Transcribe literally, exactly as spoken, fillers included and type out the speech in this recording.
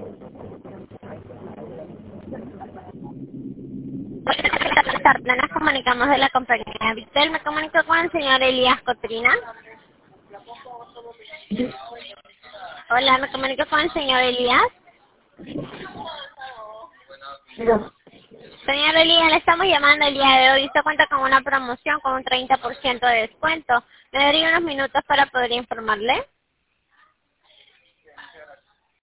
Nos comunicamos de la compañía Victel. Me comunico con el señor Elías Cotrina. Hola, me comunico con el señor Elías. Señor Elías, le estamos llamando el día de hoy. Usted cuenta con una promoción con un treinta por ciento de descuento. ¿Me daría unos minutos para poder informarle?